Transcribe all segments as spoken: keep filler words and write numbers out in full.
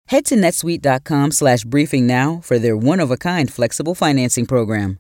Head to netsuite.com slash briefing now for their one-of-a-kind flexible financing program.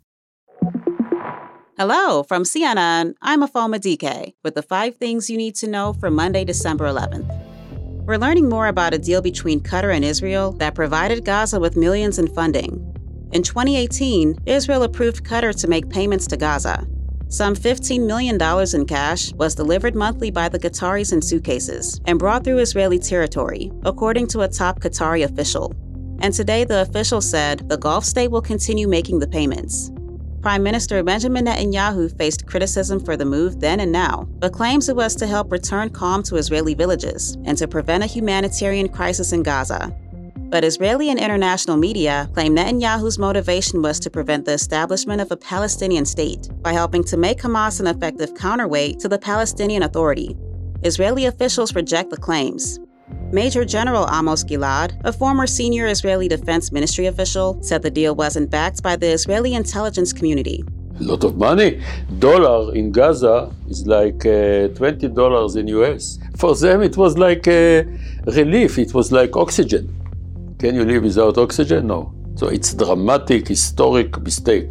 Hello, from C N N, I'm Afoma D K with the five things you need to know for Monday, December eleventh. We're learning more about a deal between Qatar and Israel that provided Gaza with millions in funding. In twenty eighteen, Israel approved Qatar to make payments to Gaza. Some fifteen million dollars in cash was delivered monthly by the Qataris in suitcases and brought through Israeli territory, according to a top Qatari official. And today, the official said the Gulf state will continue making the payments. Prime Minister Benjamin Netanyahu faced criticism for the move then and now, but claims it was to help return calm to Israeli villages and to prevent a humanitarian crisis in Gaza. But Israeli and international media claim Netanyahu's motivation was to prevent the establishment of a Palestinian state by helping to make Hamas an effective counterweight to the Palestinian Authority. Israeli officials reject the claims. Major General Amos Gilad, a former senior Israeli Defense Ministry official, said the deal wasn't backed by the Israeli intelligence community. A lot of money. Dollar in Gaza is like uh, twenty dollars in U S. For them, it was like a relief. It was like oxygen. Can you live without oxygen? No. So it's a dramatic, historic mistake.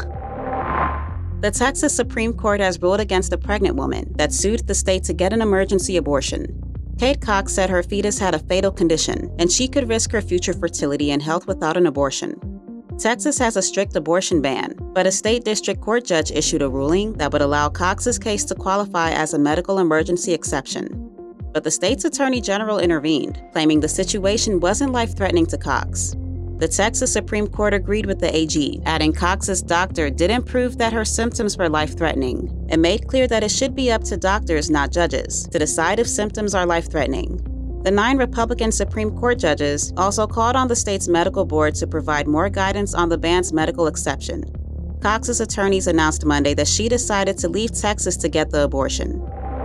The Texas Supreme Court has ruled against a pregnant woman that sued the state to get an emergency abortion. Kate Cox said her fetus had a fatal condition, and she could risk her future fertility and health without an abortion. Texas has a strict abortion ban, but a state district court judge issued a ruling that would allow Cox's case to qualify as a medical emergency exception. But the state's attorney general intervened, claiming the situation wasn't life-threatening to Cox. The Texas Supreme Court agreed with the A G, adding Cox's doctor didn't prove that her symptoms were life-threatening, and made clear that it should be up to doctors, not judges, to decide if symptoms are life-threatening. The nine Republican Supreme Court judges also called on the state's medical board to provide more guidance on the ban's medical exception. Cox's attorneys announced Monday that she decided to leave Texas to get the abortion.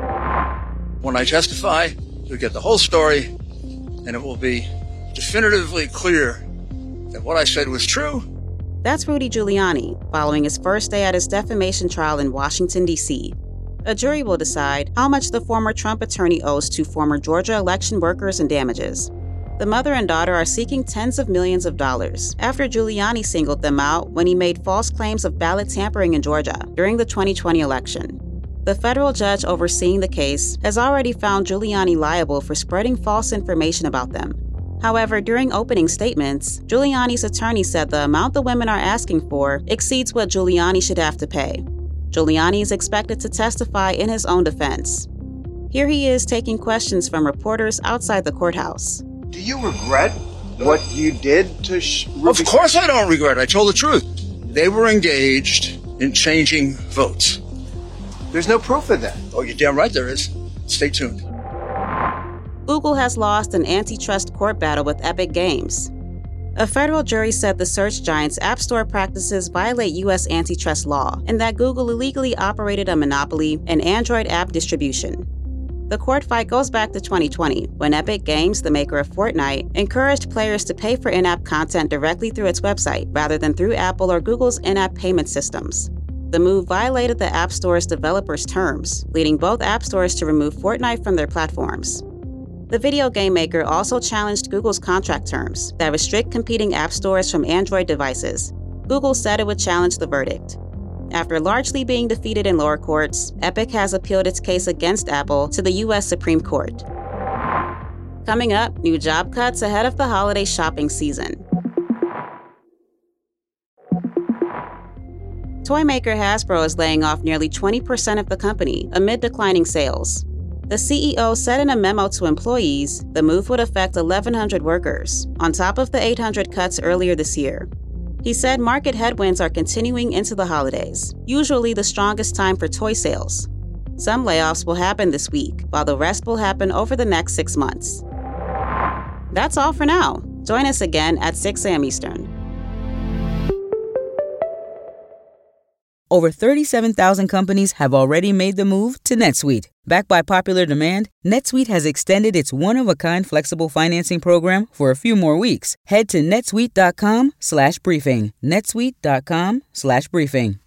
When I testify, you'll get the whole story, and it will be definitively clear that what I said was true. That's Rudy Giuliani, following his first day at his defamation trial in Washington, D C A jury will decide how much the former Trump attorney owes to former Georgia election workers and damages. The mother and daughter are seeking tens of millions of dollars after Giuliani singled them out when he made false claims of ballot tampering in Georgia during the twenty twenty election. The federal judge overseeing the case has already found Giuliani liable for spreading false information about them. However, during opening statements, Giuliani's attorney said the amount the women are asking for exceeds what Giuliani should have to pay. Giuliani is expected to testify in his own defense. Here he is taking questions from reporters outside the courthouse. Do you regret what you did to Sh- Of course I don't regret it. I told the truth. They were engaged in changing votes. There's no proof of that. Oh, you're damn right there is. Stay tuned. Google has lost an antitrust court battle with Epic Games. A federal jury said the search giant's App Store practices violate U S antitrust law and that Google illegally operated a monopoly in Android app distribution. The court fight goes back to twenty twenty, when Epic Games, the maker of Fortnite, encouraged players to pay for in-app content directly through its website rather than through Apple or Google's in-app payment systems. The move violated the App Store's developers' terms, leading both app stores to remove Fortnite from their platforms. The video game maker also challenged Google's contract terms that restrict competing app stores from Android devices. Google said it would challenge the verdict. After largely being defeated in lower courts, Epic has appealed its case against Apple to the U S Supreme Court. Coming up, new job cuts ahead of the holiday shopping season. Toy maker Hasbro is laying off nearly twenty percent of the company amid declining sales. The C E O said in a memo to employees the move would affect eleven hundred workers, on top of the eight hundred cuts earlier this year. He said market headwinds are continuing into the holidays, usually the strongest time for toy sales. Some layoffs will happen this week, while the rest will happen over the next six months. That's all for now. Join us again at six a.m. Eastern. Over thirty-seven thousand companies have already made the move to NetSuite. Backed by popular demand, NetSuite has extended its one-of-a-kind flexible financing program for a few more weeks. Head to netsuite.com slash briefing. netsuite.com slash briefing.